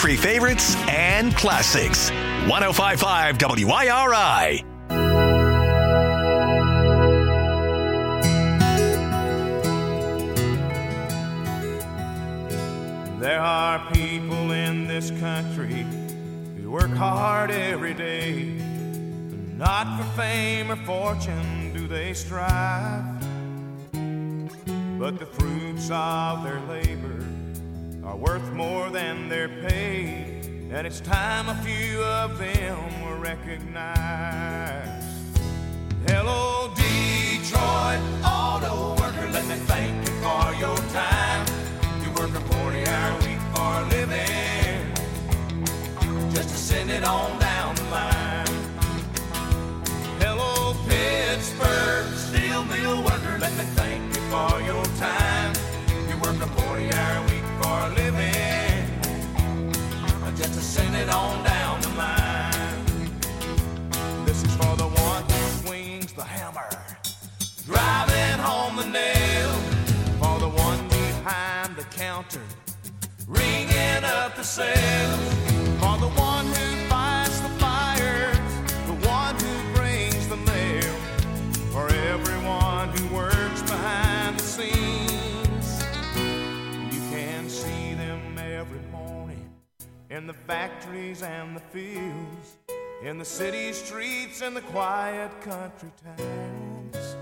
country favorites and classics. 105.5 WIRI. There are people in this country who work hard every day. Not for fame or fortune do they strive, but the fruits of their labor are worth more than their pay, and it's time a few of them were recognized. Hello, Detroit auto worker, let me thank you for your time. You work a 40-hour week for a living, just to send it on down the line. Hello, Pittsburgh steel mill worker, let me thank you for your time. You work a 40-hour week for a living, just to send it on down the line. This is for the one who swings the hammer, driving home the nail. For the one behind the counter, ringing up the sales. For the one who fights the fires, the one who brings the mail. For everyone who works behind the scenes. You can see them every morning in the factories and the fields, in the city streets and the quiet country towns,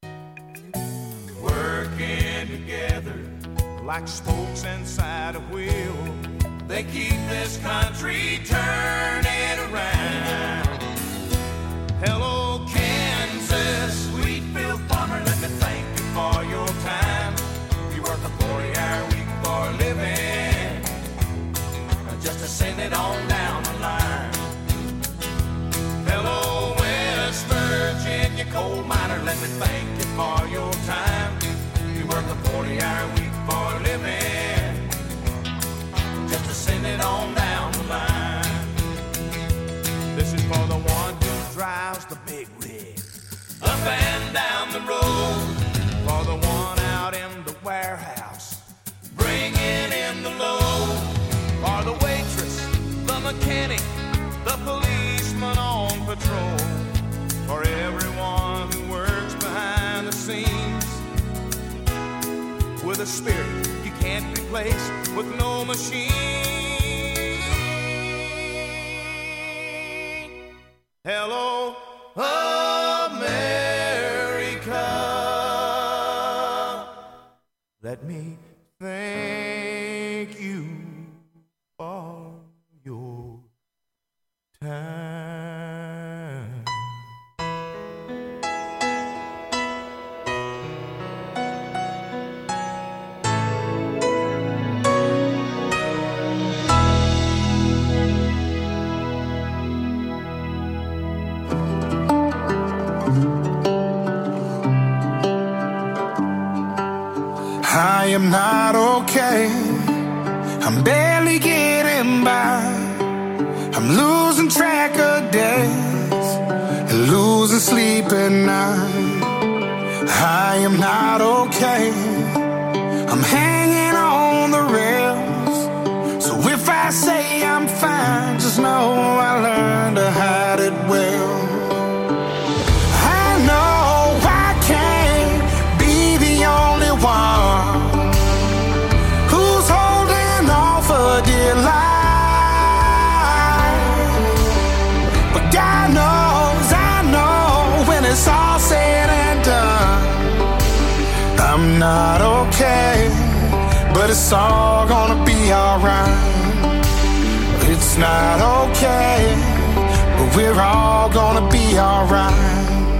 working together like spokes inside a wheel. They keep this country turning around. Hello, Kansas, Wheatfield farmer, let me thank you for your time. You work a 40-hour week for a living, just to send it on down the line. Hello, West Virginia coal miner, let me thank you for your time. You work a 40-hour week for a living, just to send it on down the line. This is for the one who drives the big rig up and down the road. For the one out in the warehouse, bringing in the load. For the waitress, the mechanic, the policeman on patrol. For everyone who works behind the scenes, with a spirit you can't replace with no machine. Hello, America. Let me thank you for your time. I am not okay. I'm barely getting by. I'm losing track of days and losing sleep at night. I am not okay. I'm hanging on the rails. So if I say I'm fine, just know I learned to hide it well. I know I can't be the only one who's holding on for dear life. But God knows, I know, when it's all said and done, I'm not okay, but it's all gonna be alright. It's not okay, but we're all gonna be alright.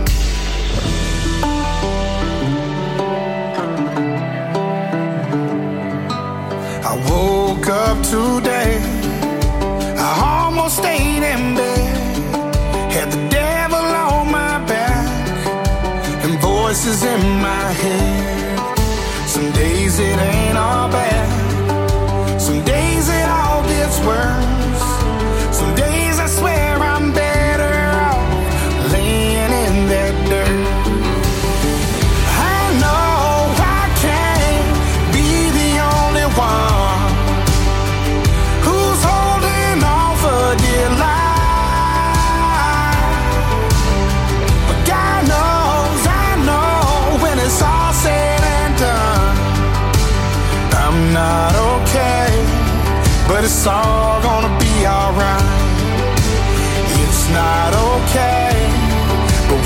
I woke up today, I almost stayed in bed, had the devil on my back and voices in my head. Some days it ain't all bad, some days it all gets worse. Some days I swear I'm better off laying in that dirt. I know I can't be the only one who's holding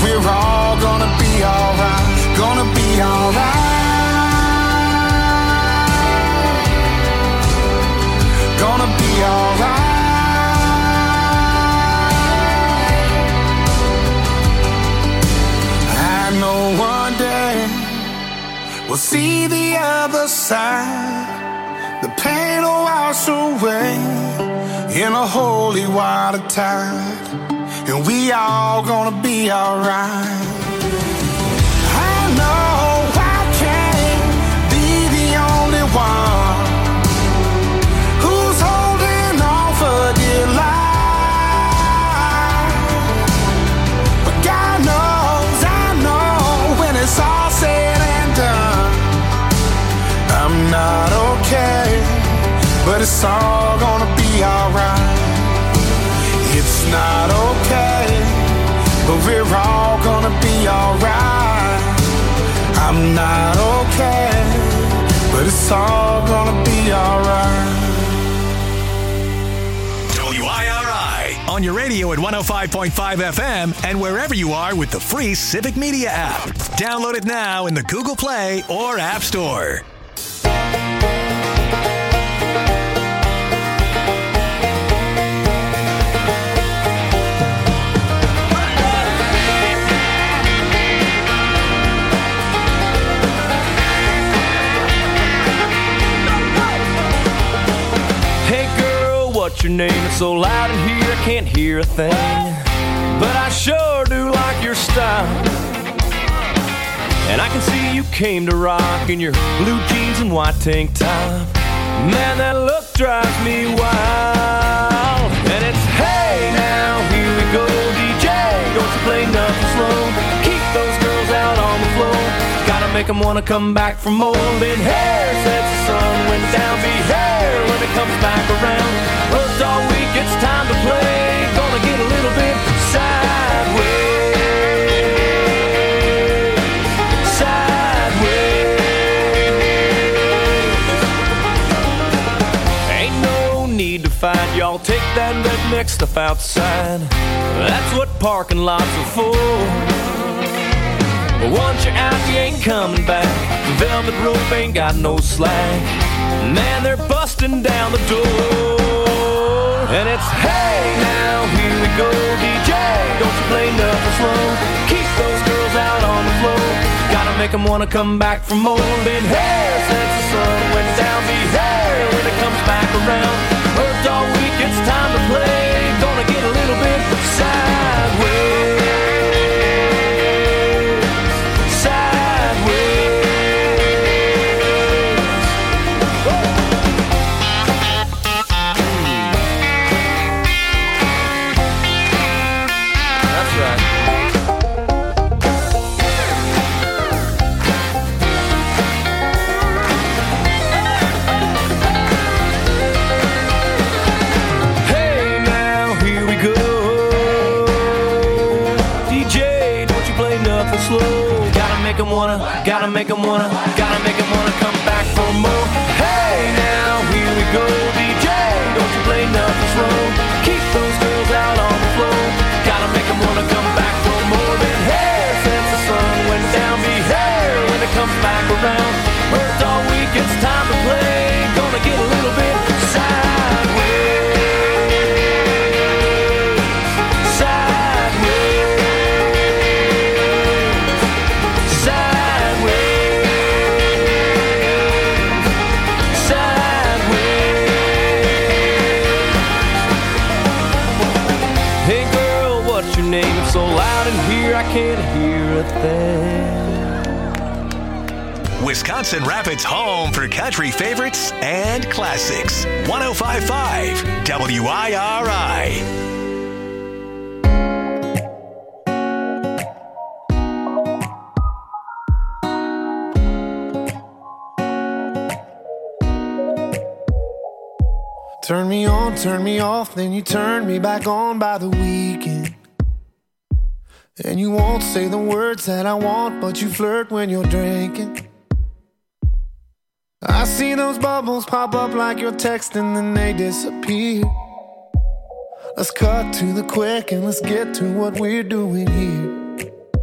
we're all gonna be alright. Gonna be alright. Gonna be alright. I know one day we'll see the other side. The pain will wash away in a holy water tide, and we all gonna be alright. I know I can't be the only one who's holding on for dear life, but God knows, I know when it's all said and done, I'm not okay, but it's all gonna be alright. It's not okay, but we're all gonna be alright. I'm not okay, but it's all gonna be alright. WIRI on your radio at 105.5 FM and wherever you are with the free Civic Media app. Download it now in the Google Play or App Store. What's your name? It's so loud in here I can't hear a thing, but I sure do like your style. And I can see you came to rock in your blue jeans and white tank top. Man, that look drives me wild. And it's hey now, here we go, DJ, don't you play nothing slow. Keep those girls out on the floor, gotta make them wanna come back for more. Then hair sets the sun went down, be hair when it comes back around. Worked all week, it's time to play. Gonna get a little bit sideways. Sideways. Ain't no need to fight, y'all take that redneck stuff outside. That's what parking lots are for. But once you're out, you ain't coming back. The velvet rope ain't got no slack. Man, they're busting down the door. And it's hey now, here we go, DJ, don't you play nothing slow. Keep those girls out on the floor, gotta make them wanna come back for more. Been hair since the sun went down, be hair when it comes back around. Worked all week, it's time to play. Gonna get a little bit sideways. Gotta make them wanna come back for more. Hey now, here we go, DJ, don't you play nothing slow. Keep those girls out on the floor, gotta make them wanna come back for more. Than hair since the sun went down, be hair when it comes back around. Worked all week, it's time to play. Gonna get a little bit sideways. So loud in here I can't hear a thing. Wisconsin Rapids' home for country favorites and classics. 105.5 WIRI. Turn me on, turn me off, then you turn me back on by the weekend. And you won't say the words that I want, but you flirt when you're drinking. I see those bubbles pop up like you're texting, then they disappear. Let's cut to the quick and let's get to what we're doing here.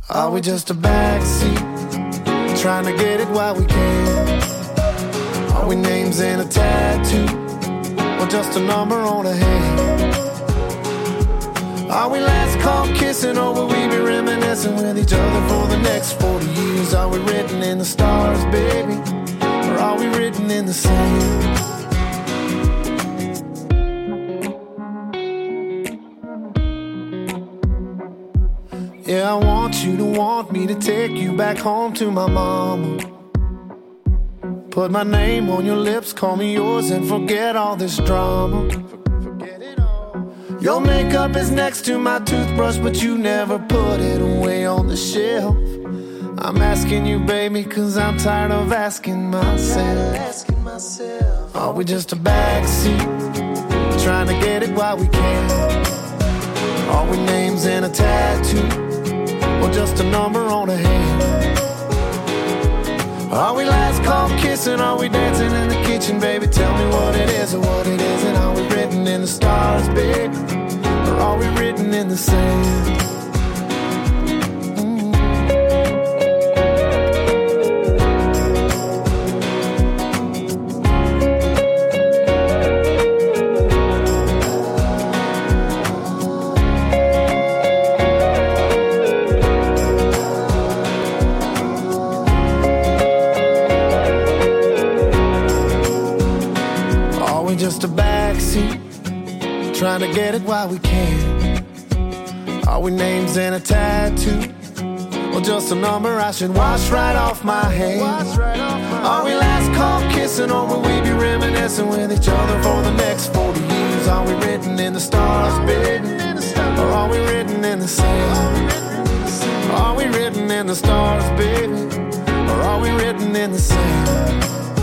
Are we just a backseat, trying to get it while we can? Are we names in a tattoo, or just a number on a hand? Are we last call kissing, or will we be reminiscing with each other for the next 40 years? Are we written in the stars, baby, or are we written in the sand? Yeah, I want you to want me to take you back home to my mama. Put my name on your lips, call me yours, and forget all this drama. Forget it all. Your makeup is next to my toothbrush, but you never put it away on the shelf. I'm asking you, baby, cause I'm tired of asking myself. Are we just a backseat, trying to get it while we can? Are we names in a tattoo, or just a number on a hand? Are we last call kissing? Are we dancing in the kitchen, baby? Tell me what it is or what it isn't. Are we written in the stars, baby, or are we written in the sand? Just a backseat, trying to get it while we can. Are we names in a tattoo, or just a number I should wash right off my hand? Are we last call kissing, or will we be reminiscing with each other for the next 40 years? Are we written in the stars, baby, or are we written in the sand? Are we written in the stars, baby, or are we written in the sand?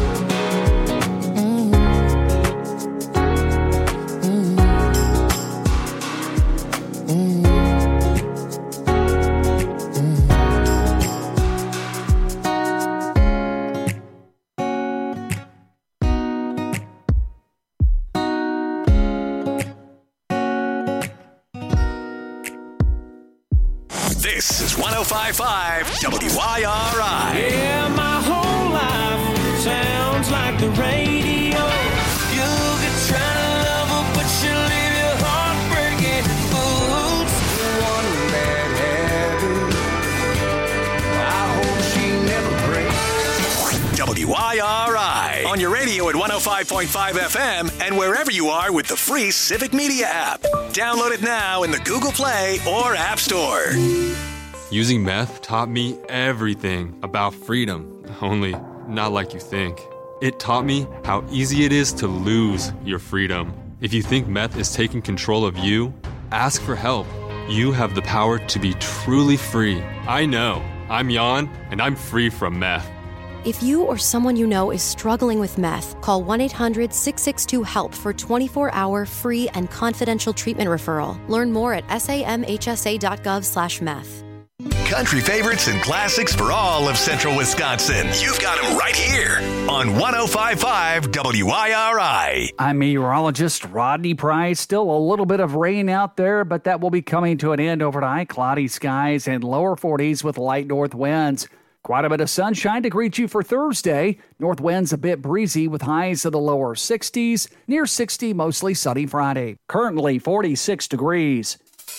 This is 105.5 WYRI. Yeah, my whole life sounds like the radio. You could try to love her, but she'll leave your heart breaking boots. One bad habit, I hope she never breaks. WYRI. On your radio at 105.5 FM and wherever you are with the free Civic Media app. Download it now in the Google Play or App Store. Using meth taught me everything about freedom, only not like you think. It taught me how easy it is to lose your freedom. If you think meth is taking control of you, ask for help. You have the power to be truly free. I know. I'm Jan, and I'm free from meth. If you or someone you know is struggling with meth, call 1-800-662-HELP for 24-hour free and confidential treatment referral. Learn more at samhsa.gov/meth. Country favorites and classics for all of Central Wisconsin. You've got them right here on 105.5 WYRI. I'm meteorologist Rodney Price. Still a little bit of rain out there, but that will be coming to an end overnight. Cloudy skies and lower 40s with light north winds. Quite a bit of sunshine to greet you for Thursday. North winds a bit breezy with highs of the lower 60s. Near 60, mostly sunny Friday. Currently 46 degrees.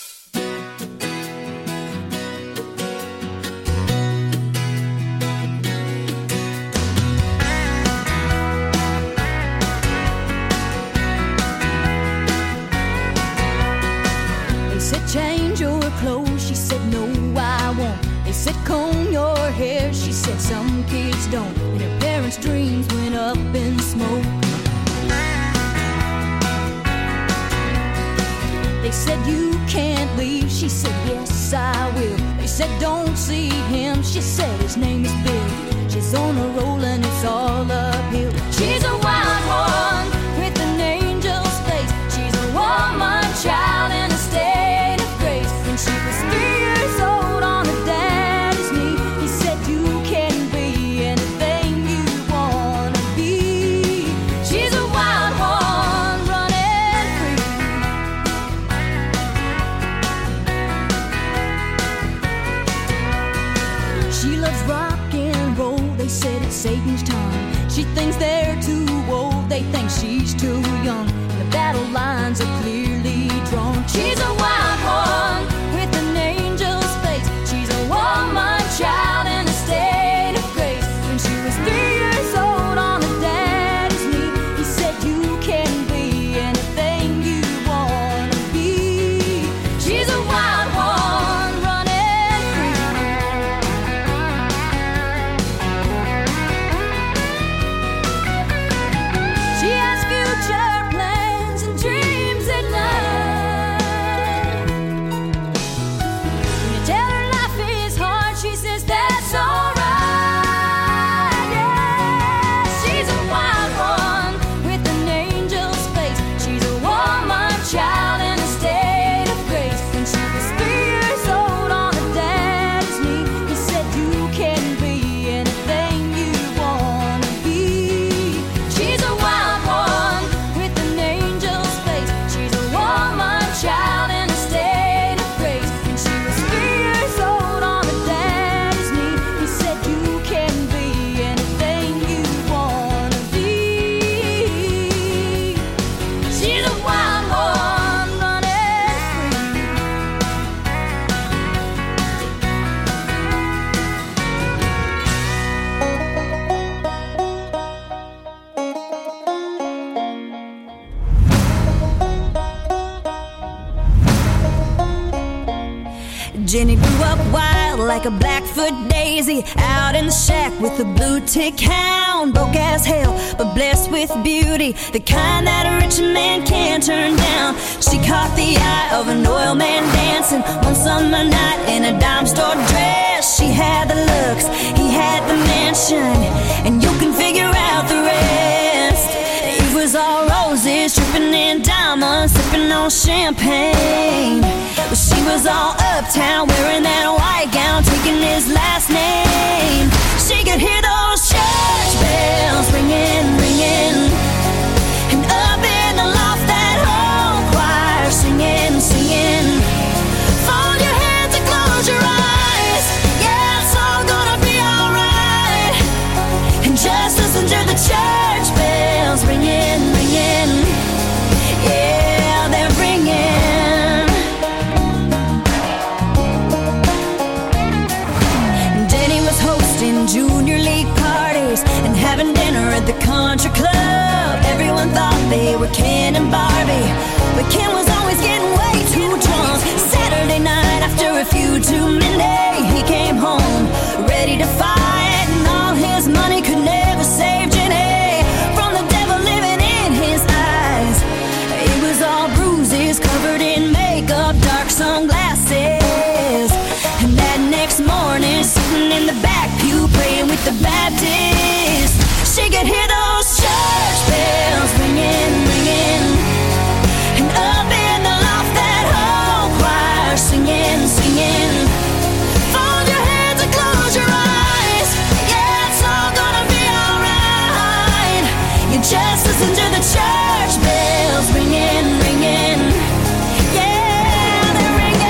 They said change your clothes. She said no, I won't. They said comb your hair, she said some kids don't. And her parents' dreams went up in smoke. They said you can't leave, she said yes I will. They said don't see him, she said his name is Bill. She's on a roll and it's all uphill. She's a wild one with an angel's face. She's a woman child in a state of grace. When she was 3 years old on her daddy's knee, he said you can be anything you wanna be. She's a wild one running free. Satan's tongue. She thinks they're too old, they think she's too young. The battle lines are clearly drawn. She's a wild one with an angel's face. She's a woman child in a state of grace. When she was 3 years old on her daddy's knee, he said you can be anything you wanna be. She's a wild one running free. She has future plans and dreams at night. When you tell her life is hard, she says that's alright. Yeah, she's a wild one with an angel's face. She's a woman child in a state of grace. When she was 3 years old on her daddy's knee, he said you can be anything you wanna be. She's a wild one with an angel's face. She's a woman child in a state of grace. When she was 3 years old on her daddy's knee, he said you can be anything you wanna be. She's a wild one running free. Jenny grew up wild like a Blackfoot daisy, out in the shack with a blue tick hound. Broke as hell, but blessed with beauty, the kind that a rich man can't turn down. She caught the eye of an oil man dancing one summer night in a dime store dress. She had the looks, he had the mansion, and you can figure out the rest. It was all roses, dripping in diamonds, sipping on champagne. But she was all uptown, wearing that white gown, taking his last name. She could hear those church bells ringing, ringing, and up in the loft that whole choir singing, singing. Fold your hands and close your eyes, yeah, it's all gonna be alright. And just listen to the church bells ringing, ringing, yeah, they're ringing. Danny was hosting junior league parties and having dinner at the country club. Everyone thought they were Ken and Barbie, but Ken was always getting way too drunk. Saturday night after a few too many, he came home ready to fight, and all his money could never save Jenny from the devil living in his eyes. It was all bruises, covered in makeup, dark sunglasses. And that next morning, sitting in the back pew, praying with the Baptist, she could hear those church bells ringing, ringing, and up in the loft that whole choir singing, singing. Fold your hands and close your eyes, yeah, it's all gonna be alright. You just listen to the church bells ringing, ringing, yeah, they're ringing.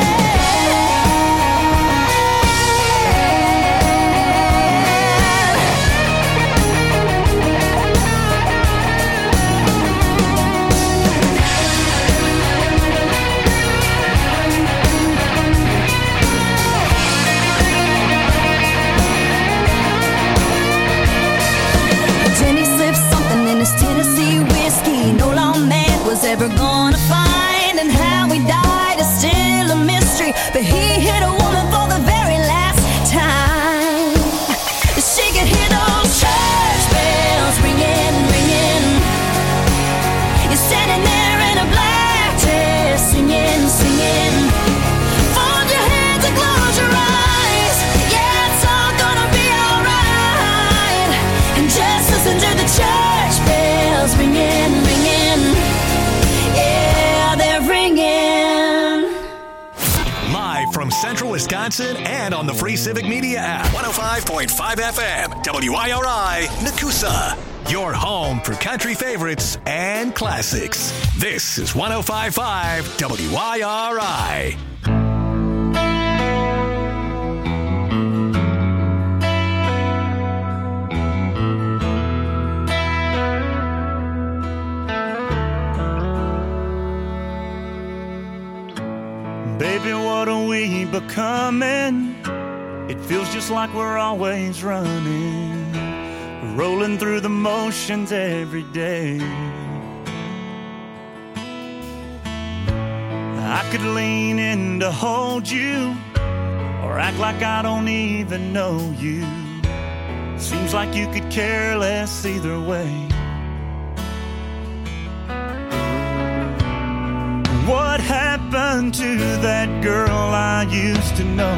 Jenny slipped something in his Tennessee whiskey no lawman was ever gonna find, and how he died is still a mystery, but he hit a woman for the very last time. She could hear those church bells ringing, ringing. You're standing there in a black dress, singing, singing. Fold your hands and close your eyes, yeah, it's all gonna be alright. And just listen to the church bells ringing, ringing, yeah, they're ringing. Live from Central Wisconsin and on the free Civic Media app. 105.5 FM, WIRI, Nakusa. Your home for country favorites and classics. This is 105.5 WIRI. Baby, what are we becoming? It feels just like we're always running, rolling through the motions every day. I could lean in to hold you, or act like I don't even know you. Seems like you could care less either way. What happened to that girl I used to know?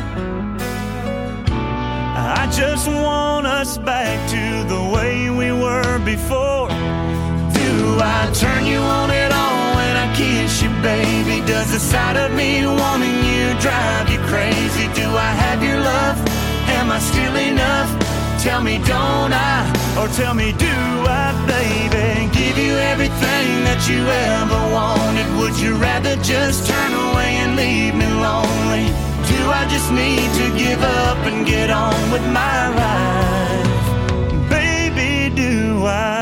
I just want us back to the way we were before. Do I turn you on at all when I kiss you, baby? Does the sight of me wanting you drive you crazy? Do I have your love? Am I still enough? Tell me, don't I? Or tell me, do I, baby? Give you everything that you ever wanted. Would you rather just turn away and leave me lonely? Do I just need to give up and get on with my life? Baby, do I?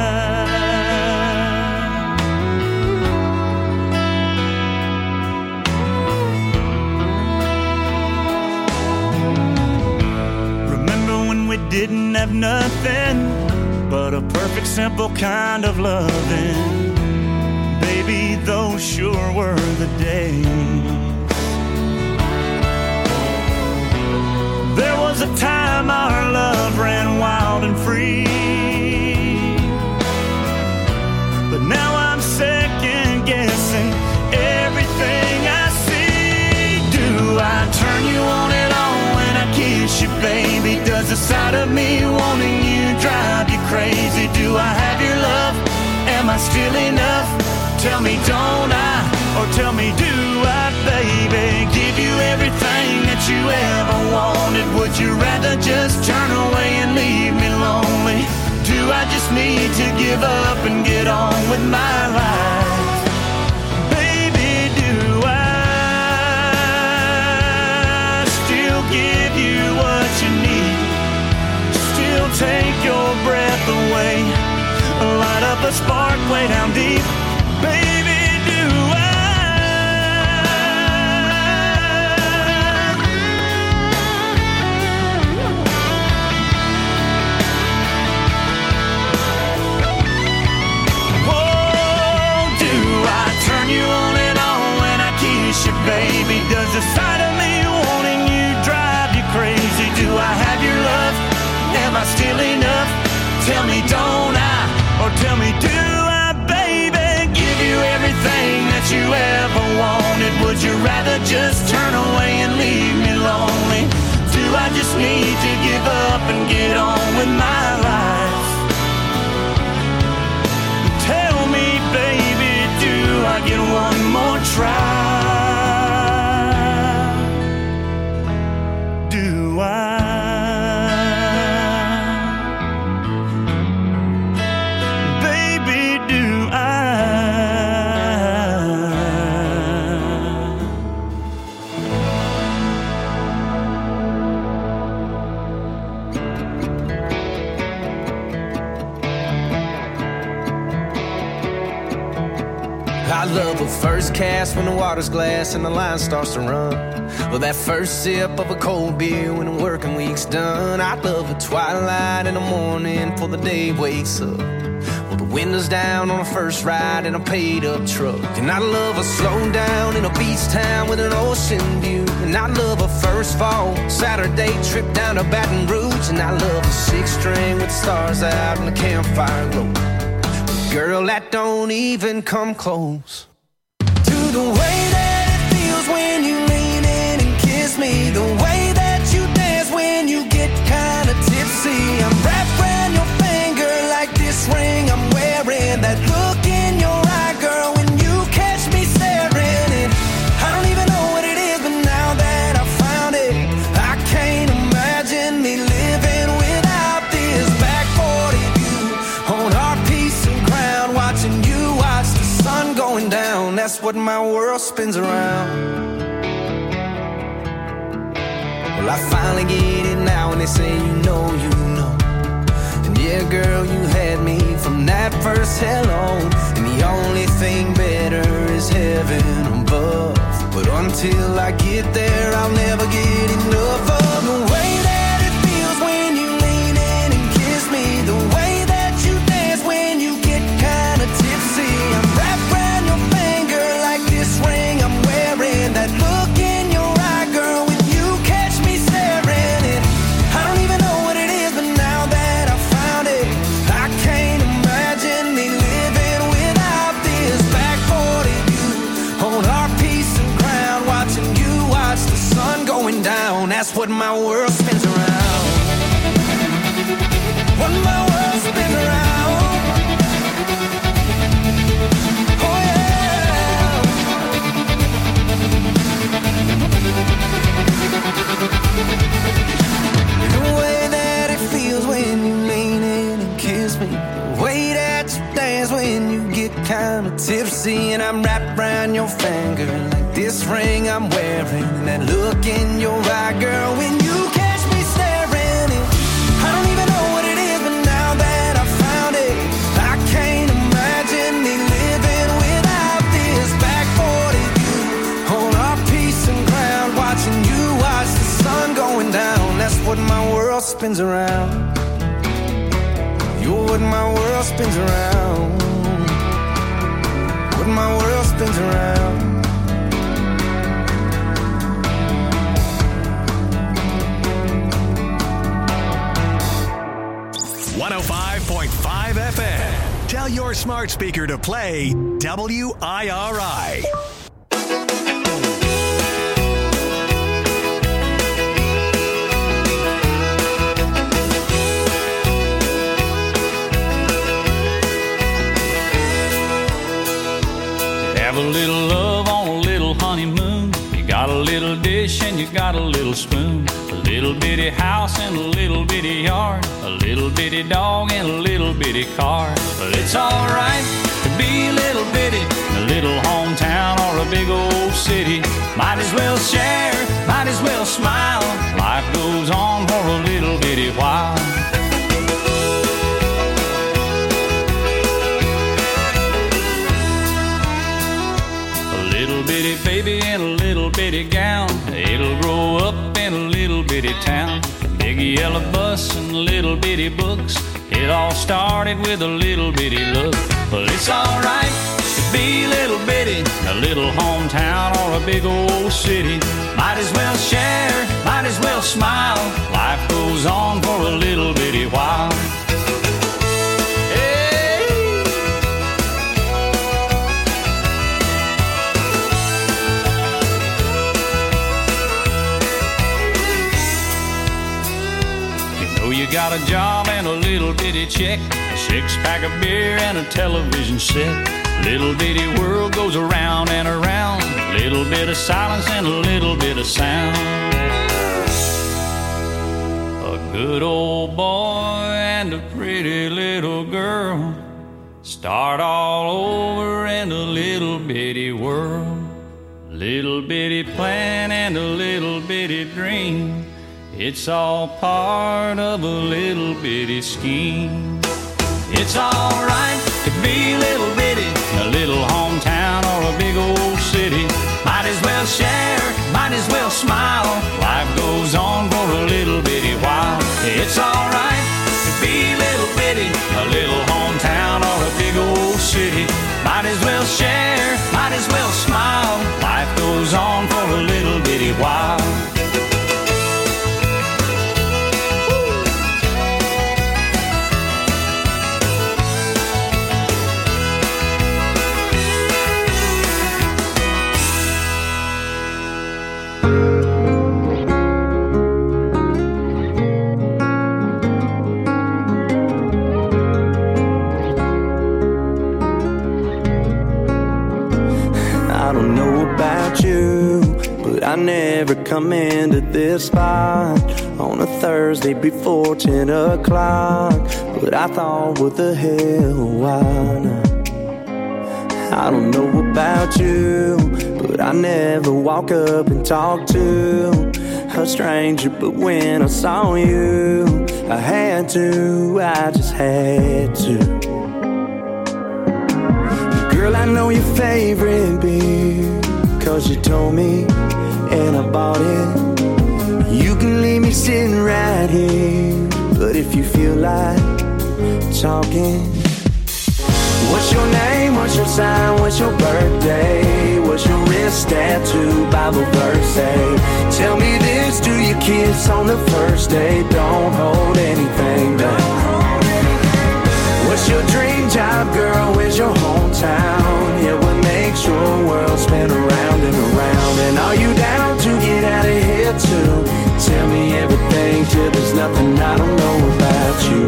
Didn't have nothing but a perfect, simple kind of loving. Baby, those sure were the days. There was a time our love ran wild and free, but now I'm second guessing everything I see. Do I turn you on at all when I kiss you, baby? Does the sight of me wanting you drive you crazy? Do I have your love? Am I still enough? Tell me, don't I? Or tell me, do I, baby? Give you everything that you ever wanted. Would you rather just turn away and leave me lonely? Do I just need to give up and get on with my life? Baby, do I still give you what you need? Still take your breath away, light up a spark way down deep. Baby, do I? Oh, do I turn you on and on when I kiss you, baby? Does the sight of me wanting you drive you crazy? Do I have your love? Am I still enough? Tell me, don't I? Or tell me, do I, baby? Give you everything that you ever wanted. Would you rather just turn away and leave me lonely? Do I just need to give up and get on with my life? Tell me, baby, do I get one more try? Do I? I love a first cast when the water's glass and the line starts to run. Well, that first sip of a cold beer when the working week's done. I love a twilight in the morning before the day wakes up. Well, the windows down on a first ride in a paid-up truck. And I love a slow down in a beach town with an ocean view. And I love a first fall Saturday trip down to Baton Rouge. And I love a six-string with the stars out and the campfire glow. Girl, that don't even come close to the way that it feels when you lean in and kiss me. The way that you dance when you get kinda tipsy. I'm wrapped around your finger like this ring I'm wearing. That look in your eye, girl, when you catch me staring. And I don't even know what it is, but now that I found it, I can't imagine me living without this back 40 view on our piece of ground, watching you watch the sun going down. That's what my world spins around. Well, I finally get it now when they say you know. And yeah, girl, you had me from that first hello. And the only thing better is heaven above. But until I get there, I'll never get enough of the way that it feels when you lean in and kiss me, the way that you dance when you get kinda tipsy. I'm wrapped around your finger like this ring I'm wearing, that look in your eye, girl, when you catch me staring. And I don't even know what it is, but now that I found it, I can't imagine me living without this. Back 40 view on our piece of ground, watching you watch the sun going down. That's what my world spins around. What my world spins around. Oh yeah. The way that it feels when you lean in and kiss me, the way that you dance when you get kinda tipsy. And I'm wrapped around your finger like this ring I'm wearing, and that look in your eye, girl, when you catch me staring. And I don't even know what it is, but now that I found it, I can't imagine me living without this. Back 40 view on our piece of ground, watching you watch the sun going down. That's what my world spins around. You're what my world spins around. What my world spins around. 105.5 FM. Tell your smart speaker to play WIRI. Have a little love on a little honeymoon. You got a little dish and you got a little spoon. A little bitty house and a little bitty yard. A little bitty dog and a little bitty car. But it's alright to be a little bitty, a little hometown or a big old city. Might as well share, might as well smile. Life goes on for a little bitty while. Little bitty baby in a little bitty gown, it'll grow up in a little bitty town. Big yellow bus and little bitty books, it all started with a little bitty look. But it's alright to be a little bitty, a little hometown or a big old city. Might as well share, might as well smile. Life goes on for a little bitty while. You got a job and a little bitty check, a six-pack of beer and a television set. Little bitty world goes around and around, little bit of silence and a little bit of sound. A good old boy and a pretty little girl start all over in a little bitty world. Little bitty plan and a little bitty dream, it's all part of a little bitty scheme. It's alright to be a little bitty, a little hometown or a big old city. Might as well share, might as well smile. Life goes on for a little bitty while. It's alright to be a little bitty, a little hometown or a big old city. Might as well share, might as well smile. Life goes on for a little bitty while. I never come into this spot on a Thursday before 10 o'clock. But I thought, what the hell, why not? I don't know about you, but I never walk up and talk to a stranger. But when I saw you, I had to, I just had to. Girl, I know your favorite beer 'cause you told me and I bought it. You can leave me sitting right here, but if you feel like talking, what's your name, what's your sign, what's your birthday, what's your wrist tattoo, Bible verse say? Tell me this, do you kiss on the first date? Don't hold anything back. What's your dream job, girl, where's your hometown? Yeah, what makes your world spin around and around? And are you down to get out of here too? Tell me everything till there's nothing I don't know about you.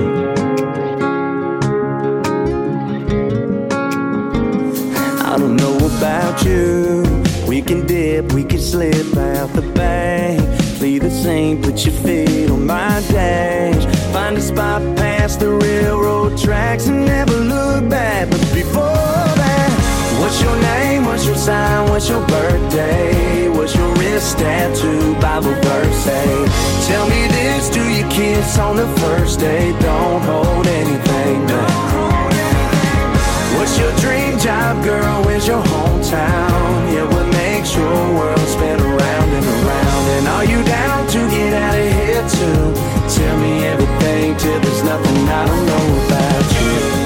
I don't know about you. We can dip, we can slip out the bank. Play the same, put your feet on my dash. Find a spot past the railroad tracks and never look back. But before that, what's your name, what's your sign, what's your birthday, what's your wrist tattoo, Bible verse say? Tell me this, do you kiss on the first date? Don't hold anything back. What's your dream job, girl, where's your hometown? Yeah, what makes your world spin around and around? And are you down to get out of here too? Tell me everything till there's nothing I don't know about you.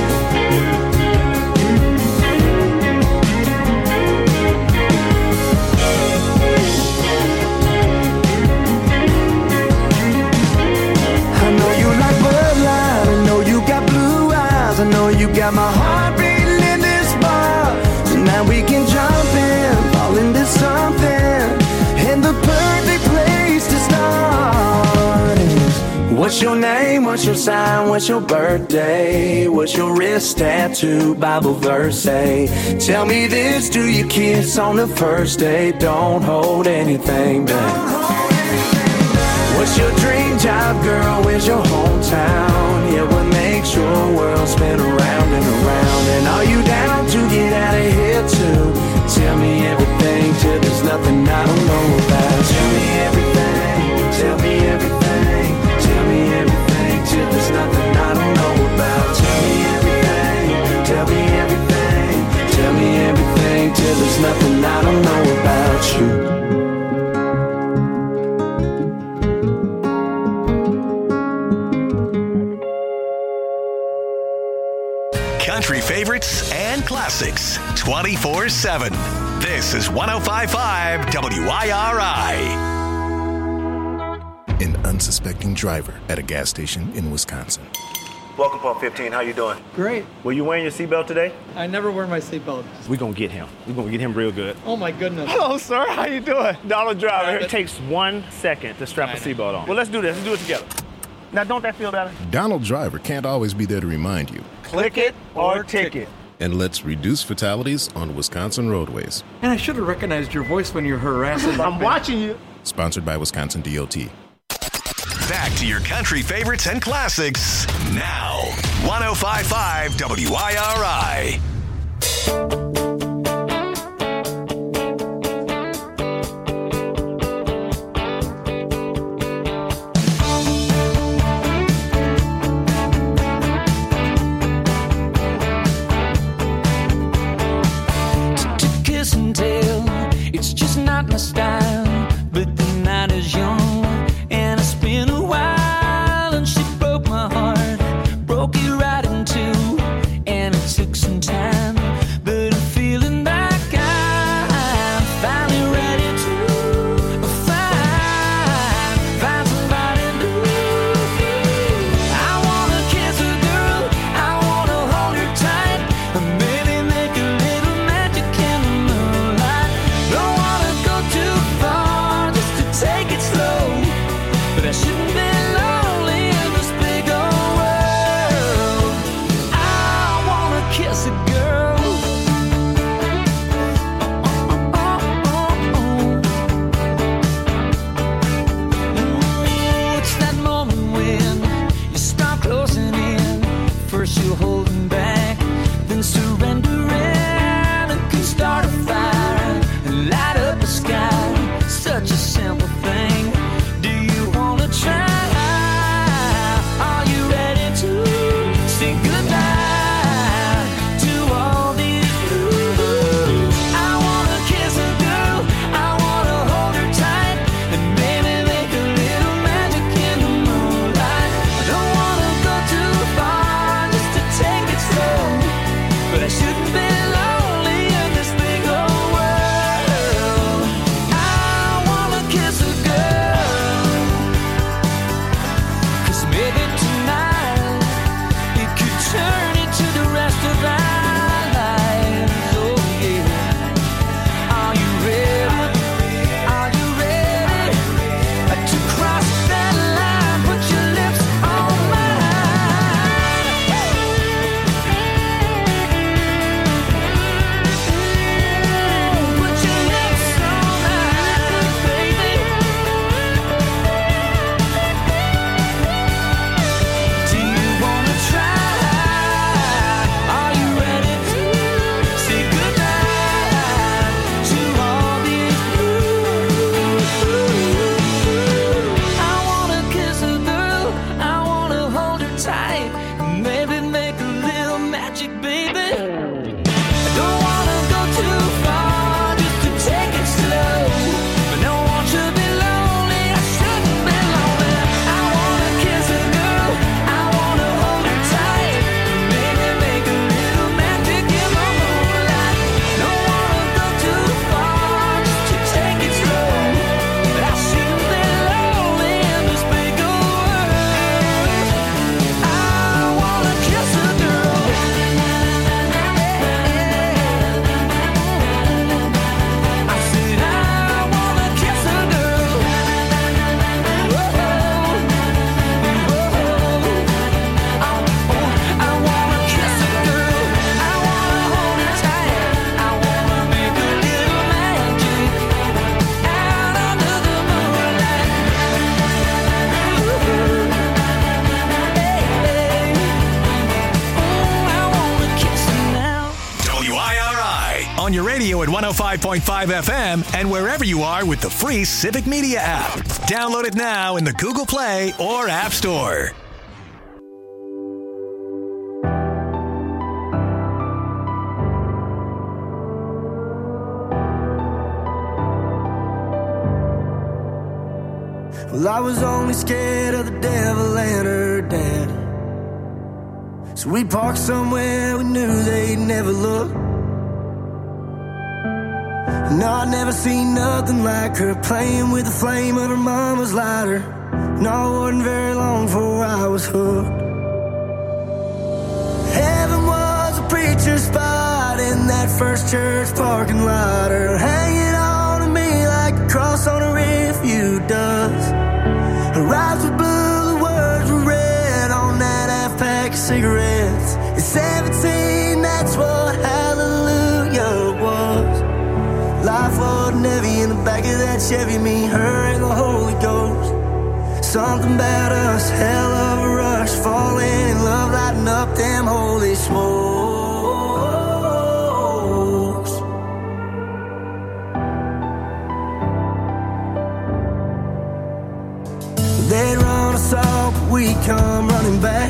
I know you got my heart beating in this bar. Tonight we can jump in, fall into something, and the perfect place to start is, what's your name, what's your sign, what's your birthday, what's your wrist tattoo, Bible verse say? Tell me this, do you kiss on the first date? Don't hold anything back. What's your dream job, girl, where's your hometown? Yeah, what makes your world spin around and around? And are you down to get out of here too? Tell me everything till there's nothing I don't know about. Tell me everything, tell me everything, tell me everything till there's nothing I don't know about. Tell me everything, tell me everything, tell me everything till there's nothing I don't know about you. Country favorites and classics 24/7. This is 105.5 WIRI. An unsuspecting driver at a gas station in Wisconsin. Welcome, Pump 15. How you doing? Great. Were you wearing your seatbelt today? I never wear my seatbelt. We're going to get him. We're going to get him real good. Oh, my goodness. Hello, sir. How you doing? Donald Driver. It takes 1 second to strap a seatbelt on. Well, let's do this. Let's do it together. Now, don't that feel better? Donald Driver can't always be there to remind you. Click it or ticket. And let's reduce fatalities on Wisconsin roadways. And I should have recognized your voice when you're harassing. I'm watching you. Sponsored by Wisconsin DOT. Back to your country favorites and classics now. 105.5 WIRI. It's just not my style, but the night is young and it's been a while, and she broke my heart, broke it right in two, and it took some time, but I'm feeling like I'm finally ready to find somebody new. I wanna kiss a girl, I wanna hold her tight, and maybe make a little magic in the moonlight. Don't wanna go too far, just to take it slow. radio at 105.5 FM and wherever you are with the free Civic Media app. Download it now in the Google Play or App Store. Well, I was only scared of the devil and her dad. So we parked somewhere we knew they'd never look. No, I'd never seen nothing like her, playing with the flame of her mama's lighter. No, it wasn't very long before I was hooked. Heaven was a preacher's spot in that first church parking lot, her hanging on to me like a cross on a refuge does. Her eyes were blue, the words were red on that half pack of cigarettes. At 17, that's what hallelujah was. Life wasn't heavy in the back of that Chevy, me, her, and the Holy Ghost. Something about us, hell of a rush, falling in love, lighting up them holy smokes. They'd run us off, but we come running back,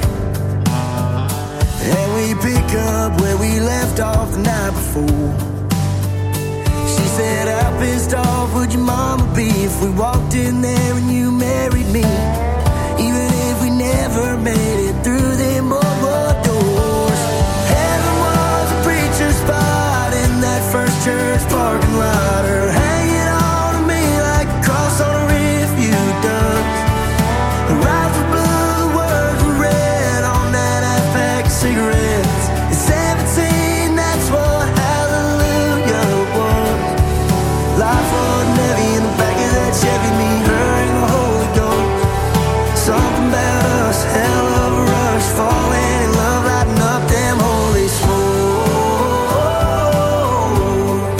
and we pick up where we left off the night before. She said, how pissed off would your mama be if we walked in there and you married me? Even if we never made it through them boardwalk doors. Heaven was a preacher's spot in that first church parking lot, her hanging on to me like a cross on a refuge does. Her eyes were blue, the words were red on that half pack of cigarettes. At 17, that's what hallelujah was. Life wasn't heavy in the back of that Chevy, me, her, and the Holy Ghost. Something about us, hell of a rush, falling in love, lighting up them holy smokes.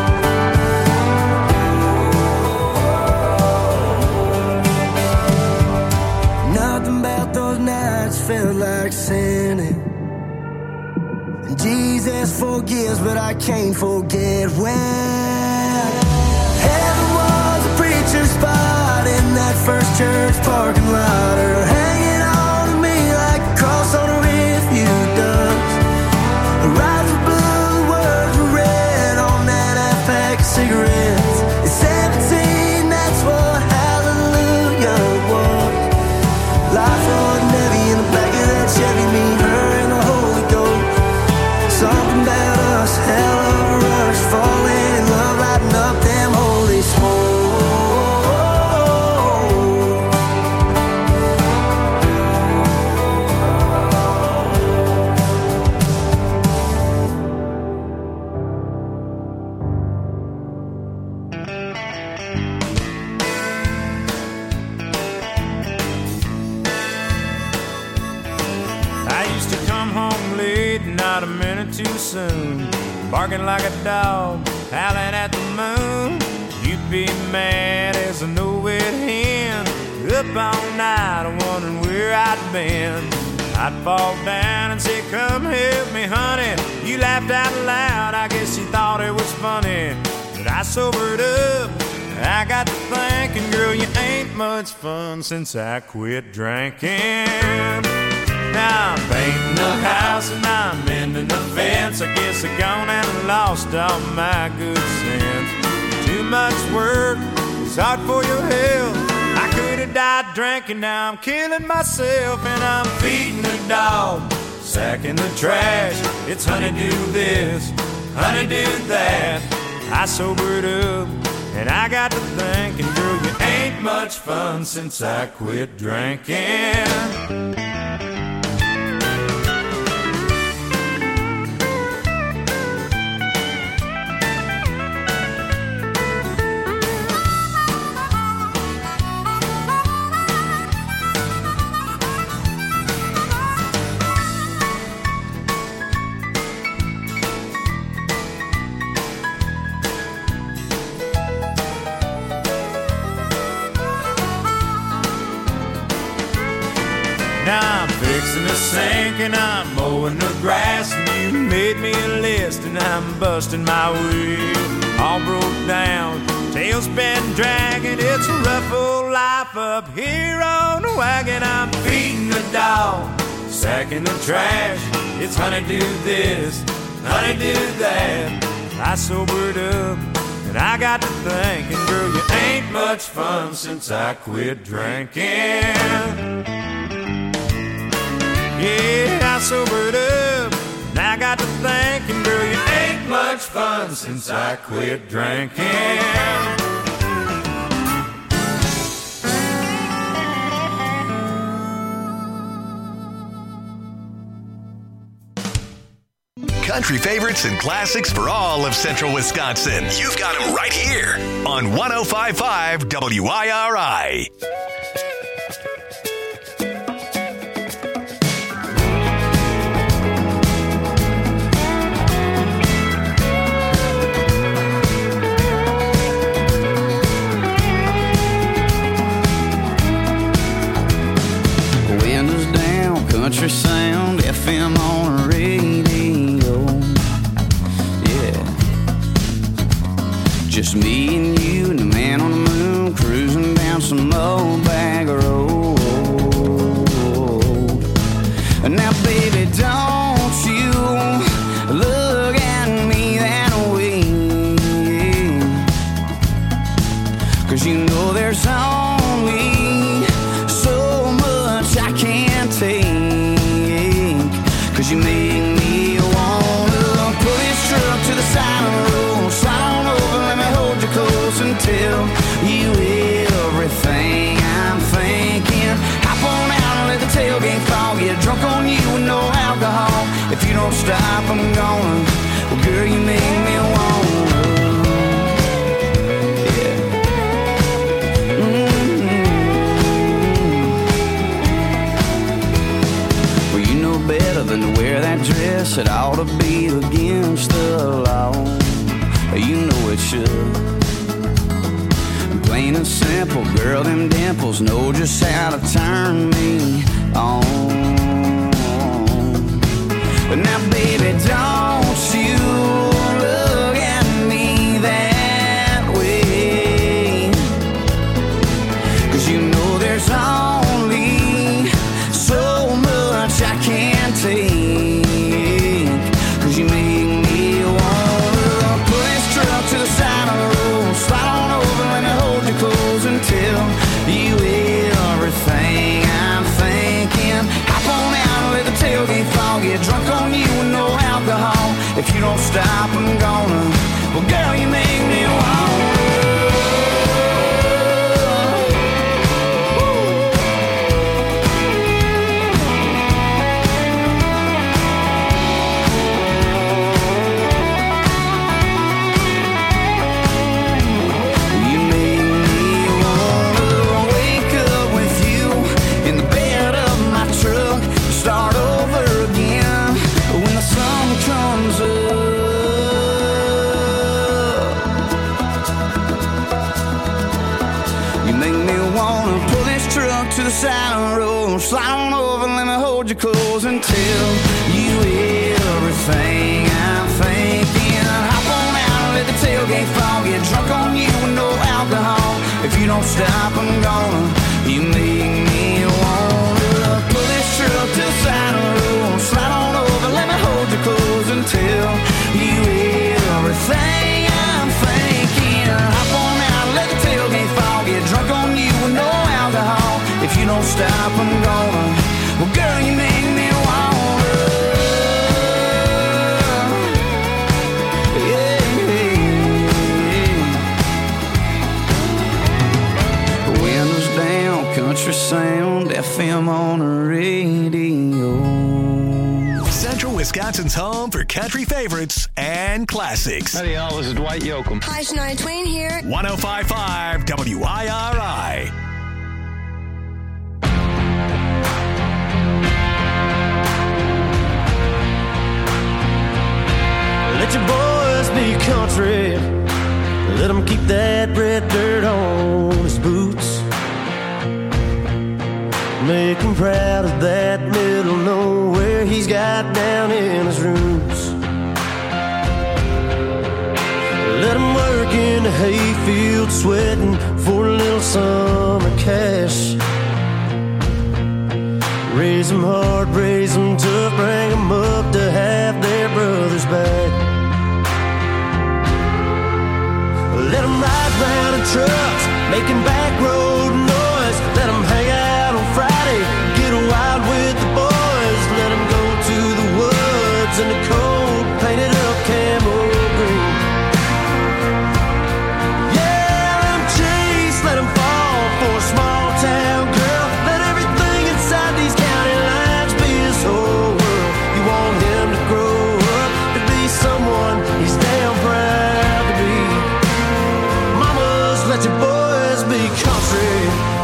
Nothing about those nights felt like sinning. And Jesus forgives, but I can't forget when heaven was a preacher's spot in that first church parking lot, her hanging on to me like a cross on a refuge does. Her eyes were blue, the words were red on that half pack of cigarettes. At 17, that's what hallelujah was. Life wasn't heavy in the back of that Chevy, me, her, and the Holy Ghost. Something about us, hell of a rush, falling in love, lighting up them holy smokes. I used to come home late, not a minute too soon, barking like a dog, howling at the moon. You'd be mad as a no-wit hen, up all night wondering where I'd been. I'd fall down and say, come help me, honey. You laughed out loud, I guess you thought it was funny. But I sobered up, I got to thinking, girl, you ain't much fun since I quit drinking. Now I'm painting the house and I'm mending the fence. I guess I gone and lost all my good sense. Too much work, it's hard for your health. I could have died drinking, now I'm killing myself. And I'm feeding the dog, sacking the trash. It's honey do this, honey do that. I sobered up and I got to thinking, girl, you ain't much fun since I quit drinking. Now I'm fixing the sink and I'm mowing the grass, and you made me a list and I'm busting my wheel. All broke down, tailspin dragging, it's a rough old life up here on the wagon. I'm feeding the dog, sacking the trash, it's honeydew this, honeydew that. I sobered up and I got to thinking, girl, you ain't much fun since I quit drinking. Yeah, I sobered up and I got to thinking, girl, you ain't much fun since I quit drinking. Country favorites and classics for all of Central Wisconsin. You've got them right here on 105.5 WIRI. Windows down, country sound, FM on the radio. Yeah, just me and you and the man on the moon, cruising down some old bag road. Now baby, don't you look at me that way, 'cause you know there's only so much I can't take, 'cause you make me wanna pull this truck to the side of the road, slide on over, let me hold you close and tell you everything I'm thinking. Hop on out and let the tailgate fall, get drunk on you with no alcohol. If you don't stop, I'm gonna, well girl, you make me wanna. Better than to wear that dress, it ought to be against the law. You know it should. Plain and simple, girl, them dimples know just how to turn me on. But now, baby, don't you look at me that way, 'cause you know there's only so much I can't take, 'cause you make me wanna pull this truck to the side of the road, slide on over, let me hold you close and tell you everything I'm thinking. Hop on out and let the tailgate fall, get drunk on you with no alcohol. If you don't stop, I'm gonna, well girl, you make me wanna. Start over again when the sun comes up. You make me wanna pull this truck to the side of the road, slide on over, let me hold you close and tell you everything I'm thinking. Hop on out and let the tailgate fall, get drunk on you with no alcohol. If you don't stop, I'm gonna, you make me wanna pull this truck to the side of the road, slide on over, let me hold you close and tell you everything I'm thinking. Hop on out, let the tailgate fall, get drunk on you with no alcohol. If you don't stop, I'm gonna, well girl, you make me wanna. Yeah, yeah. Windows down, country sound, FM on the radio. Central Wisconsin's home for country favorites and classics. Howdy, y'all. This is Dwight Yoakam. Hi, Shania Twain here. 105.5 WIRI. Let your boys be country. Let them keep that red dirt on his boots. Make him proud of that got down in his roots. Let him work in the hayfield, sweating for a little summer cash. Raise them hard, raise them tough, bring them up to have their brothers back. Let them ride round in trucks, making back road noise. Let them hang out on Friday, get wild with the boys. Let them go to the woods in the cold, painted up camo green. Yeah, let them chase, let them fall for a small town girl. Let everything inside these county lines be his whole world. You want him to grow up to be someone he's damn proud to be. Mamas, let your boys be country.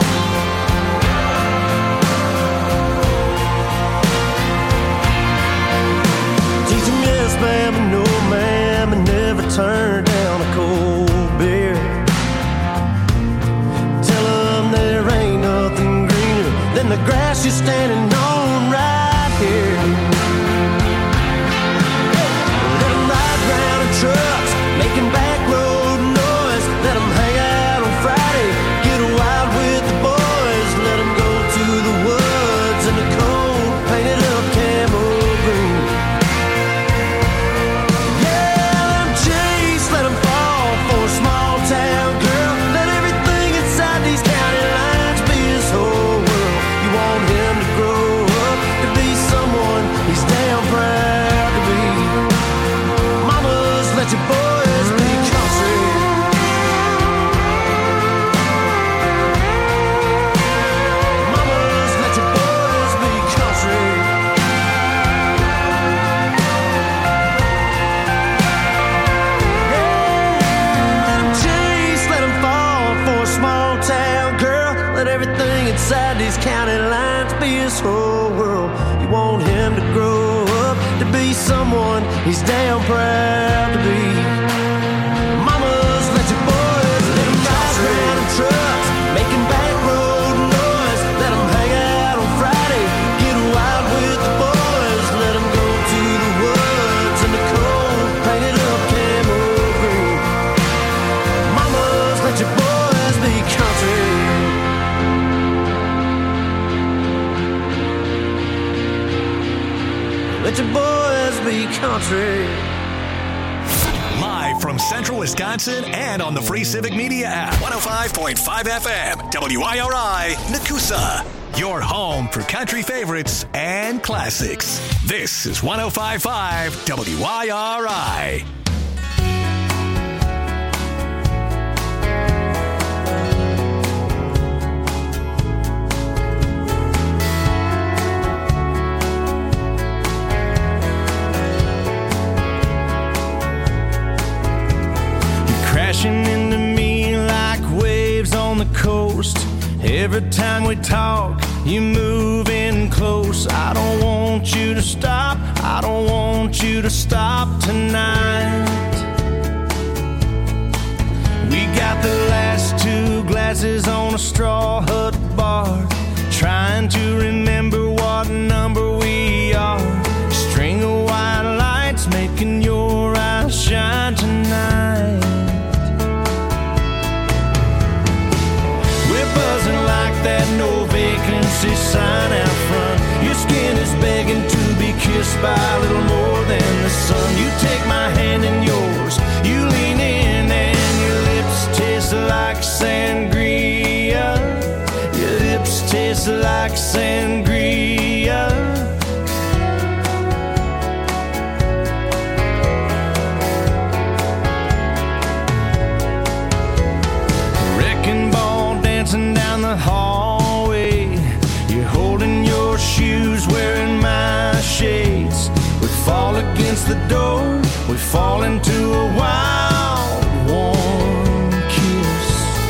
Teach them yes, ma'am, and no, ma'am, and never turn down a cold beer. Tell them there ain't nothing greener than the grass you're standing on right here. Let them ride round in trucks, making back road noise. Let them hang out on Friday, get wild with the boys. Let them go to the woods in the cold, painted up camo green. Yeah, let them chase, let them fall for a small town girl. Let everything inside these county lines be his whole world. You want him to grow up to be someone he's damn proud to be. Mamas, let your boys be country. Mamas, let your boys be country. Let him chase, let him fall for a small town girl. Let everything inside these county lines be his whole world. You want him to grow up to be someone he's damn proud to be. Mamas, let your boys let him ride around in trucks, making back road noise. Let him hang out on Friday, get wild with the boys. Let him go to the woods in the cold, painted up camo green. Mamas, let your boys be country. Let your boys be country. Live from Central Wisconsin and on the free Civic Media app. 105.5 FM, WIRI, Nakusa. Your home for country favorites and classics. This is 105.5 WIRI. Crashing into me like waves on the coast. Every time we talk, you move in close. I don't want you to stop. I don't want you to stop tonight. We got the last two glasses on a straw hut bar, trying to remember what number we are. String of white lights making your eyes shine tonight. Buzzing like that no vacancy sign out front. Your skin is begging to be kissed by a little more than the sun. You take my hand in yours, you lean in, and your lips taste like sangria. Your lips taste like sangria. Down the hallway, you're holding your shoes, wearing my shades. We fall against the door, we fall into a wild, warm kiss.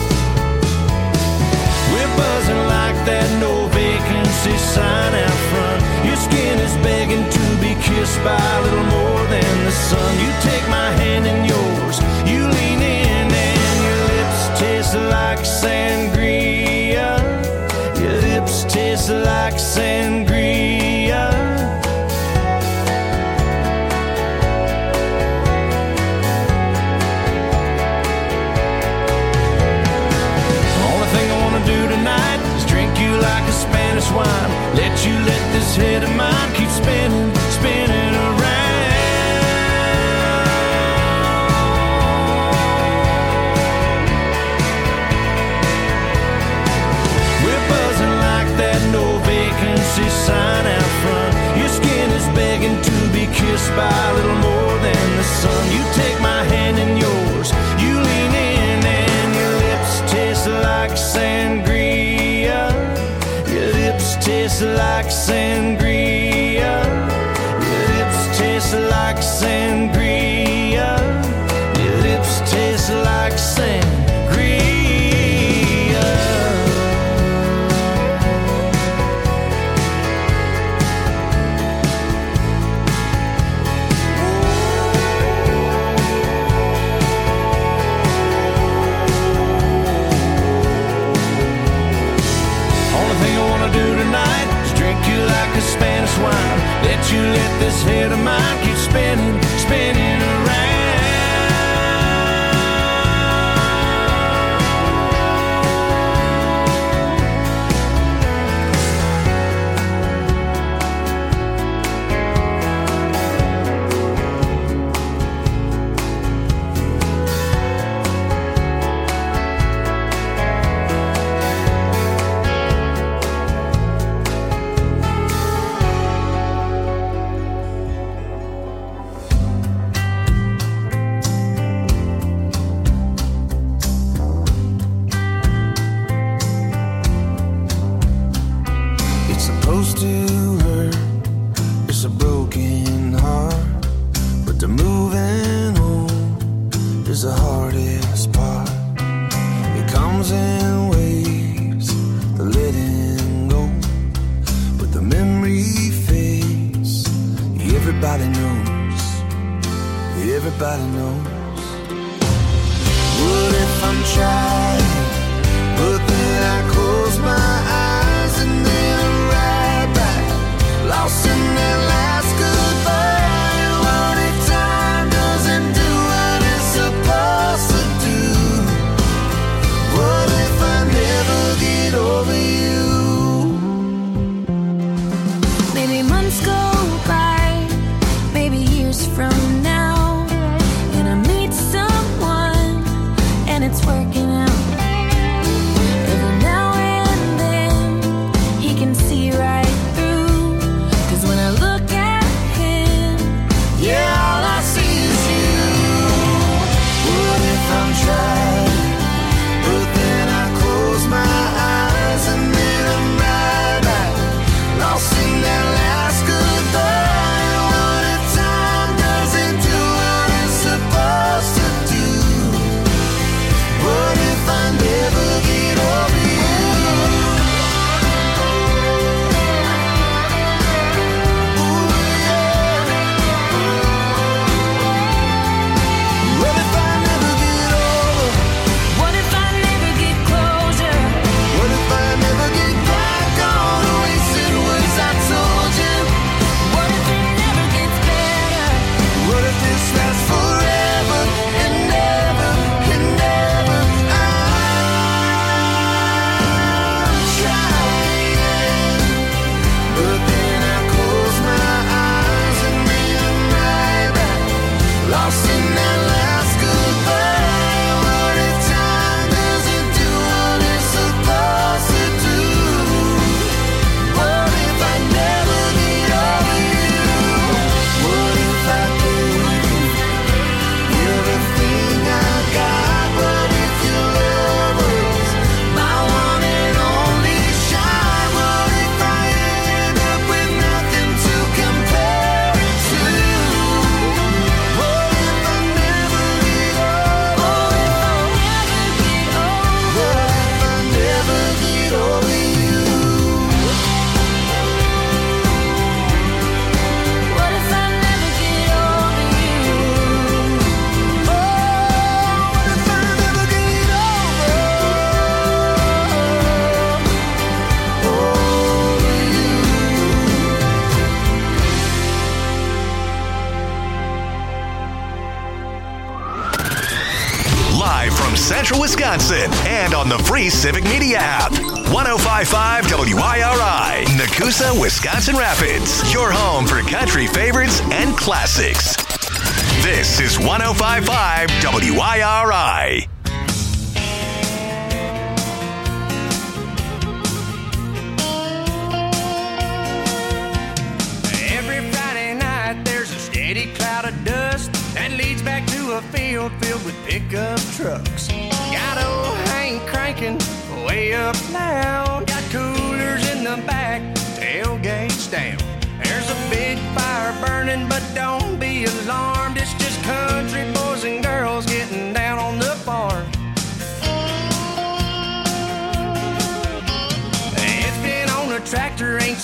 We're buzzing like that no vacancy sign out front. Your skin is begging to be kissed by a little more than the sun. You take my hand in yours, you lean in, and your lips taste like sangria. Your lips taste like sangria. this head of mine keep spinning, spinning around. We're buzzing like that no vacancy sign out front. Your skin is begging to be kissed by a little more than the sun. You take my hand in yours, you lean in, and your lips taste like sangria. Your lips taste like sangria. Your lips taste like sangria. Your lips taste like sangria. Like a Spanish wine, let you let this head of mine keep spinning, spinning around. Everybody knows. What if I'm trying, but then I close my eyes and then I'm right back, lost in that last goodbye. What if time doesn't do what it's supposed to do? What if I never get over you? Maybe months go by, maybe years from now, it's working out. Wisconsin, and on the free Civic Media app. 105.5 WIRI, Nakusa, Wisconsin Rapids. Your home for country favorites and classics. This is 105.5 WIRI. Every Friday night there's a steady cloud of dust that leads back to a field filled with pickup trucks. Got old Hank cranking way up loud. Got coolers in the back, tailgates down. There's a big fire burning, but don't be alarmed. It's just country boys and girls getting down on the farm. It's been on a tractor, ain't